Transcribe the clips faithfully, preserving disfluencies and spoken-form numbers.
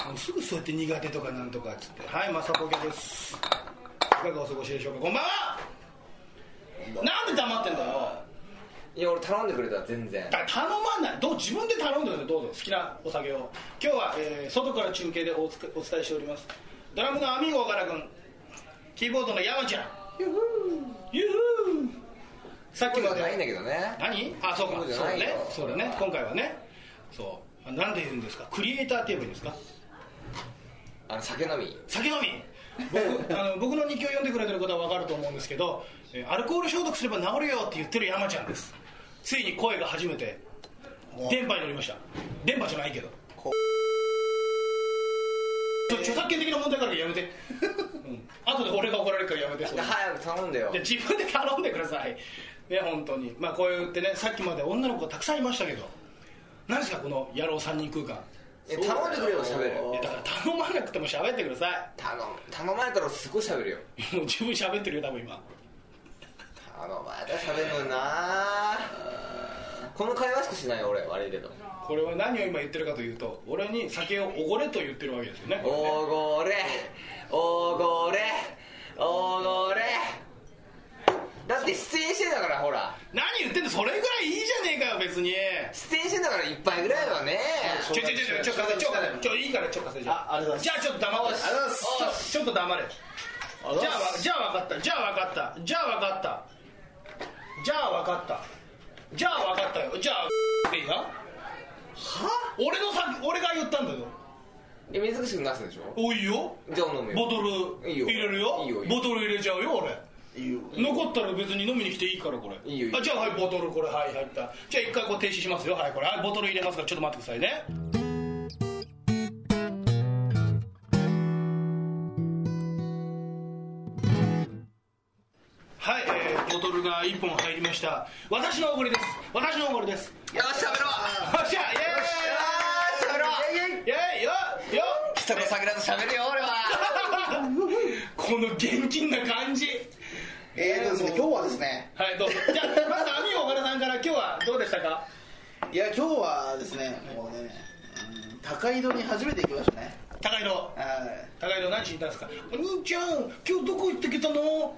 すぐそうやって苦手とかなんとかっつって。はい、マサポキャです。いかがお過ごしでしょうか。こんばんは。なんで黙ってんだよ。 いや俺頼んでくれたら全然だから頼まない。どう自分で頼んでくれ。どうぞ好きなお酒を。今日は、えー、外から中継でおつお伝えしております。ドラムのアミーゴ岡田君、キーボードの山ちゃん、ユーフーユーフー。さっきまでないんだけどね。 何？あ、そうか、そうだね、そうだね、今回はね。そう、なんで言うんですか、クリエイターって言えばいいんですか。 あの酒飲み酒飲み僕, あの僕の日記を読んでくれてる方は分かると思うんですけど、アルコール消毒すれば治るよって言ってる山ちゃんです。ついに声が初めて電波に乗りました。電波じゃないけど著作権的な問題からやめて、うん、後で俺が怒られるからやめて。そう早く頼んでよ。 じゃ自分で頼んでくださいね、本当に。まあこう言ってね、さっきまで女の子がたくさんいましたけど、何ですかこの野郎さんにん空間。 え頼んでくれよ、喋る。 いやだから頼まなくても喋ってください。 頼頼まれたらすごい喋るよ。 もう十分喋ってるよ多分今。 頼まれたら喋るのにな。この会話しかしないよ俺、悪いけど。 これは何を今言ってるかというと、俺に酒をおごれと言ってるわけですよね。 おごれおごれおごれ。だって出演してんだから。ほら何言ってんの、それぐらいいいじゃねえかよ別に。 出演してんだから一杯ぐらいはね。 ちょちょちょちょちょちょちょいいからちょっと稼いじゃあ。じゃあちょっと黙って。ちょっと黙れ。じゃあじゃあ分かったじゃあ分かったじゃあ分かったじゃあ分かったじゃあ分かったよ。じゃあいいな。は？俺のさ俺が言ったんだよ。 え、水口くん出すんでしょ。 おいよ。 じゃあ飲むよ。 ボトル入れるよ。 いいよいいよ。 ボトル入れちゃうよ俺。いいよ。残ったら別に飲みに来ていいからこれ。いいよいいよ。あ、じゃあはいボトルこれはい入った。じゃあ一回こう停止しますよ。はいこれはいボトル入れますからちょっと待ってくださいね。はい、えー、ボトルがいっぽん入りました。私のおごりです。私のおごりです。 よし喋ろう。 よっしゃイエーイ。 喋ろう。 イエーイイエーイよっよっ。 人の酒だと喋るよ俺は。 この現金な感じ。 えーとですね、今日はですね、 はいどうぞ。じゃあまずアミー岡田さんから今日はどうでしたか。 いや今日はですね、もうね、うん、高井戸に初めて行きましたね。 高井戸。 はい。 高井戸何しに行ったんですか。お兄ちゃん今日どこ行ってきたの。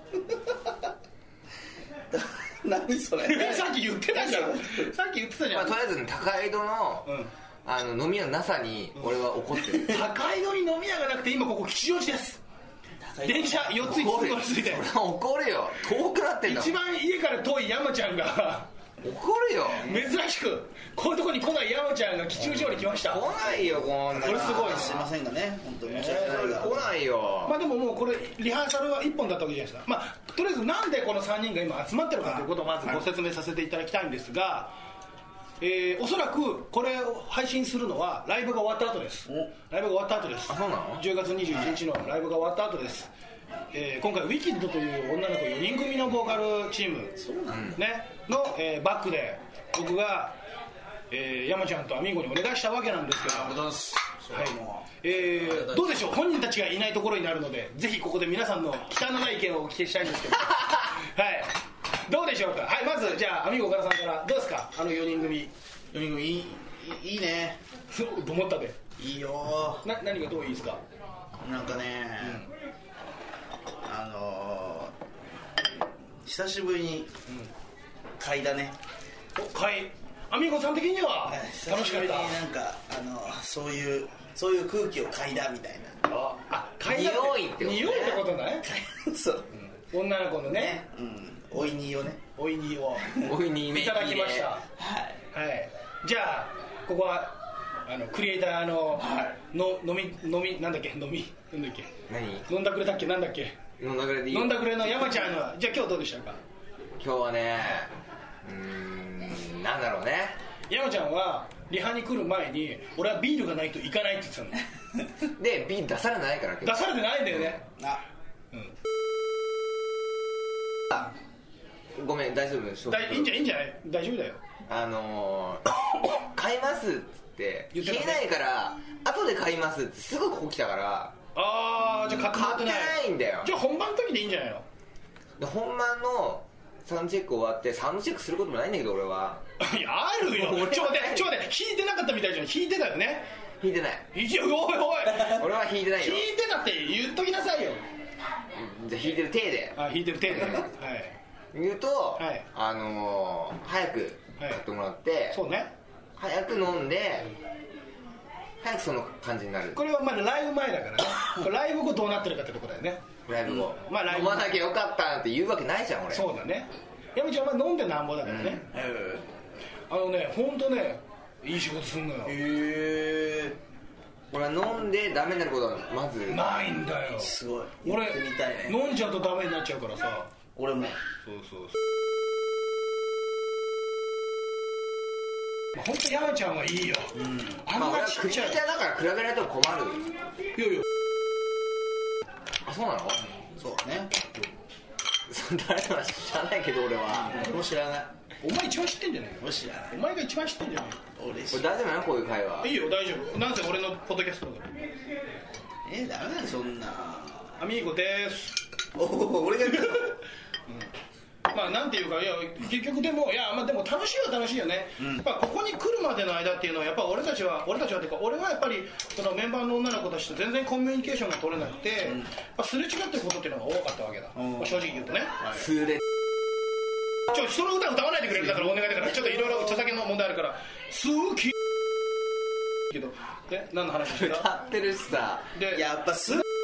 何それ。 さっき言ってたじゃん。さっき言ってたじゃん。 まあ、とりあえず、ね、高井戸の、 うん、 あの飲み屋のなさに俺は怒ってる。 高井戸に飲み屋がなくて今ここ吉祥寺です。電車よっつ行きつついて。 怒るよ。遠くなってんだ。 一番家から遠い山ちゃんが怒るよ。 珍しくこういうとこに来ない山ちゃんが吉祥寺に来ました。 来ないよこんな。 これすごい。 すいませんがね、本当に申し訳ないが、 来ないよ。 まあでももうこれリハーサルはいっぽんだったわけじゃないですか。まあとりあえずなんでこのさんにんが今集まってるかということをまずご説明させていただきたいんですが、えー、おそらくこれを配信するのはライブが終わった後です。ライブが終わった後です。 あ、そうなの。 じゅうがつにじゅういちにちのライブが終わった後です。えー、今回ウィキッドという女の子よにん組のボーカルチーム、ね、の、えー、バックで僕が、えー、山ちゃんとアミーゴにお願いしたわけなんですけど、はいえー、どうでしょう。本人たちがいないところになるのでぜひここで皆さんの汚い意見をお聞きしたいんですけどはいどうでしょうか。はいまずじゃあアミーゴ岡田さんからどうですか。あのよにん組。 よにん組いい、いいいね。 と思ったで。 いいよ。 な何がどういいですか。 なんかね、うん、あのー、久しぶりに買いだね。 お買い。アミーゴさん的には楽しかった。 久しぶりになんかあのー、そういうそういう空気を嗅いだみたいな。 ああ嗅いだ匂いってことね。 匂いってことだね。 そう、 うん、女の子のね、 うん、おいにをね、 おいにをおいにいただきました。 はい、 はい、じゃあここはあのクリエイターの、はい、の飲み飲みなんだっけ飲みなんだっけ何飲んだくれだっけなんだっけ飲んだくれでいい。 飲んだくれの山ちゃんのじゃあ今日どうでしたか。 今日はね、うーん、なんだろうね。 山ちゃんはリハに来る前に俺はビールがないと行かないって言ってたのでビール出されないから。 出されてないんだよね。 あ、 うん、ごめん大丈夫。 だいいんじゃいいんじゃない大丈夫だよ。 あのー、買いますっつって言ってたね。 消えないから後で買いますってすぐここ来たから。 ああじゃあ買ってない。 買ってないんだよ。 じゃあ本番の時でいいんじゃないの。 で本番のサウンドチェック終わってサウンドチェックすることもないんだけど俺は。 いやあるよ。ちょっと待ってちょっと待って弾いてなかったみたいじゃん。弾いてたよね。 弾いてないいやおいおい俺は弾いてないよ弾いてたって言っときなさいよ。 じゃあ弾いてる体であ弾いてる手ではい言うと、はい、あのー、早く買ってもらって、はい、 そうね早く飲んで早くその感じになる。 これはまだライブ前だからねこれライブ後どうなってるかってとこだよね。 ライブ後、 うん、まあライブ飲まなきゃよかったって言うわけないじゃん俺。 そうだね。山ちゃんは飲んでなんぼだからね、うん、あのね本当ねいい仕事すんのよ。へえ。俺は飲んでダメになることはまずないんだよ。 すごい。 俺飲んじゃうとダメになっちゃうからさ。 俺もそうそうそう。本当山ちゃんはいいよ、うん、あんなちっちゃい、 まあ、俺はクリーチャーだから比べないと困る。 いやいやあ、そうなの？ そうね誰か知らないけど俺は俺も知らない。 お前一番知ってんじゃない？ 俺知らない。 お前が一番知ってんじゃない？ 俺知らない。大丈夫なのこういう会話？いいよ大丈夫。なんせ俺のポッドキャストだから。 えー、ダメだよそんな。 アミーゴですおお俺が言ったの、うんまあなんていうかいや結局でもいやまあでも楽しいは楽しいよね、うん、やっぱここに来るまでの間っていうのはやっぱ俺たちは俺たちはっていうか俺はやっぱりそのメンバーの女の子たちと全然コミュニケーションが取れなくて、うん、まあ、すれ違ってることっていうのが多かったわけだ、うん、まあ、正直言うとね、 はい、すれちょ人の歌歌わないでくれるだからお願いだからちょっといろいろ著作権の問題あるから好きけどで何の話してた？ 歌ってるしさでやっぱす好き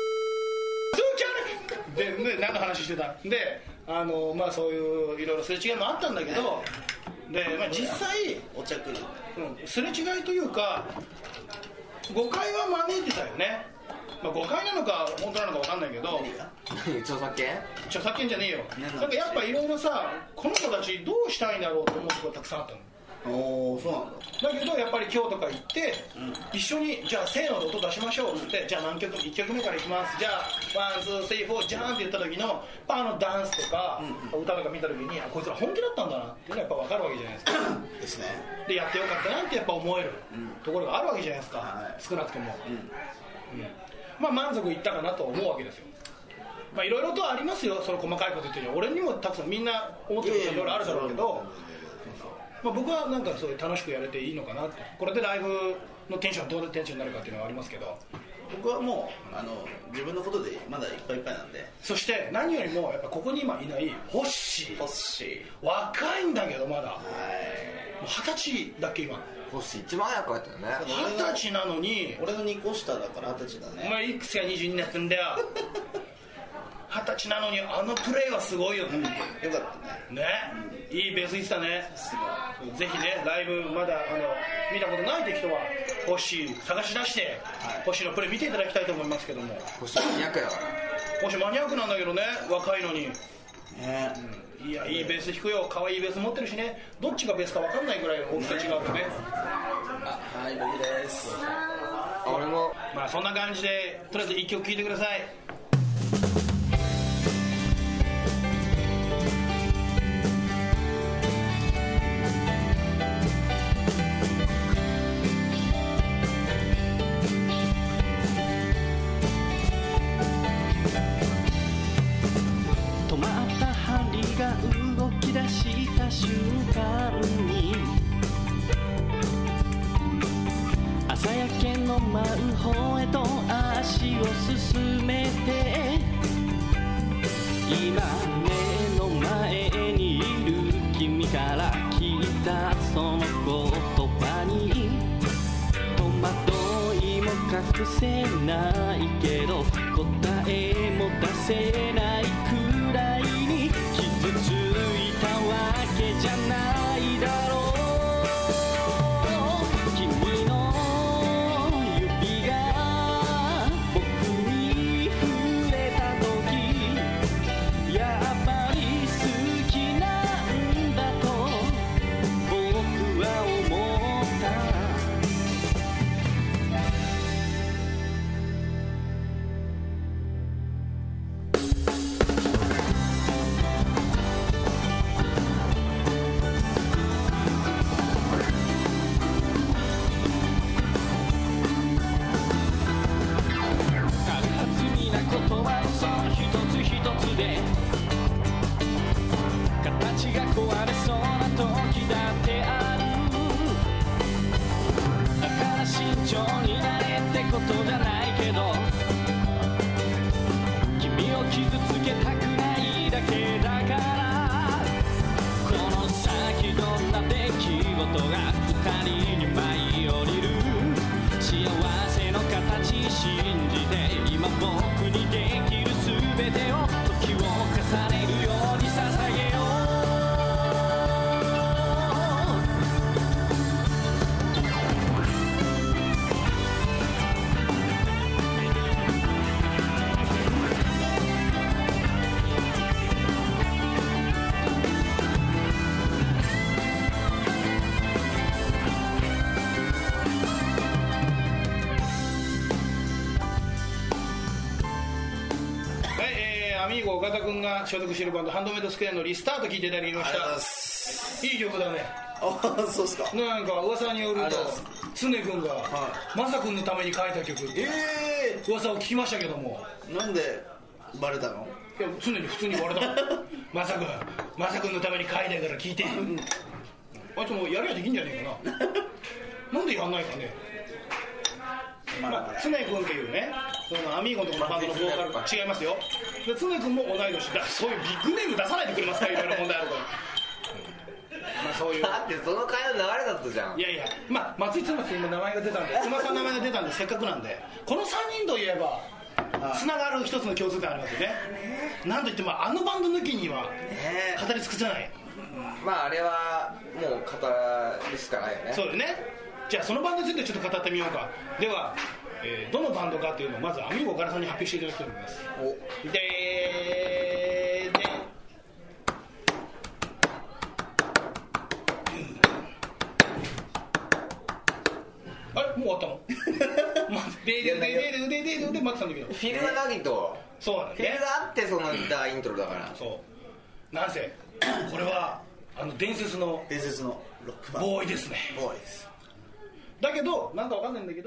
でで何の話してたであのまあそういういろいろすれ違いもあったんだけどで、まあ、実際お茶来る、 うん、すれ違いというか誤解は招いてたよね、まあ、誤解なのか本当なのか分かんないけど著作権著作権じゃねえよ。なんかやっぱいろいろさこの子たちどうしたいんだろうと思うところたくさんあったの。 おおそうなんだ。 だけどやっぱり今日とか行って、うん、一緒にじゃあせーので音出しましょうって、うん、じゃあ何曲いっきょくめからいきますじゃあワンツースリーフォージャーンって言った時のあのダンスとか、うん、歌とか見た時にこいつら本気だったんだなっていうのはやっぱ分かるわけじゃないですかですね。 でやってよかったなってやっぱ思えるところがあるわけじゃないですか、はい、少なくとも、うんうん、まあ満足いったかなと思うわけですよ。まあいろいろとありますよその細かいこと言ってるよ。俺にもたくさんみんな思ってることいろいろあるだろうけど、まあ、僕はなんかそういう楽しくやれていいのかなって。これでライブのテンションどういうテンションになるかっていうのはありますけど僕はもうあの自分のことでまだいっぱいいっぱいなんで。 そして何よりもやっぱここに今いないホッシーホッシー若いんだけどまだ二十歳だっけ今。 ホッシー一番早く入ったよね。 二十歳なのに俺のにこ下だから二十歳だね。 お前いくつがにじゅうにになってんだよ二十歳なのにあのプレーはすごいよね、うん、よかったね。 ね、うん、いいベースいってたね。ぜひねライブまだあの見たことないって人はホッシー探し出して、はい、ホッシーのプレー見ていただきたいと思いますけども。 ホッシーマニアックだから。 ホッシーマニアックなんだけどね若いのに、 ね、 うん、いやいいベース弾くよ。可愛いベース持ってるしね。どっちがベースか分かんないぐらい大きさ違うよね。 あはい僕です。 あ俺もまあそんな感じでとりあえずいっきょく聴いてください。 動き出した瞬間に朝焼けの舞う方へと足を進めて今目の前にいる君から聞いたその言葉に戸惑いも隠せないけど答えも出せないくらいに傷ついたわけじゃないだろう。君の指が僕に触れた時やっぱり好きなんだと僕は思った。 アミーゴ岡田君が所属しているバンドハンドメイドスクエアのリスタート聴いていただきました。いい曲だね。 ああ、そうっすか。 なんか噂によると常君が、 はマサ君のために書いた曲ってえ噂を聞きましたけども、 えー、なんでバレたの？ いや常に普通に言われたマサ君マサ君のために書いたから聞いてあいつもやりゃできんじゃねえかななんでやんないかね。まあ、常君っていうね、そのアミーゴのところのバンドのボーカル違いますよ。で常君も同い年だ。そういうビッグネーム出さないでくれますか、いろいろ問題あるからまあそういうだってその会の流れだったじゃん。 いやいや、まあ松井妻って今名前が出たんで妻さんの名前が出たんでせっかくなんでこのさんにんといえばつながる一つの共通点ありますよね。なんといってもあのバンド抜きには語り尽くせない、 まああれはもう語るしかないよね。 そうよね。じゃあそのバンドについてちょっと語ってみようか。では、えー、どのバンドかっていうのをまずアミーゴ岡田さんに発表していただきたいと思います。おでーであれもう終わったのでででででででで待ってたんだけどフィルムナギとそうなんだね。 フィルがあってその大イントロだから。 そうなんせこれはあの伝説の伝説のロックバンドボーイですね。 ボーイです。 だけどなんかわかんないんだけど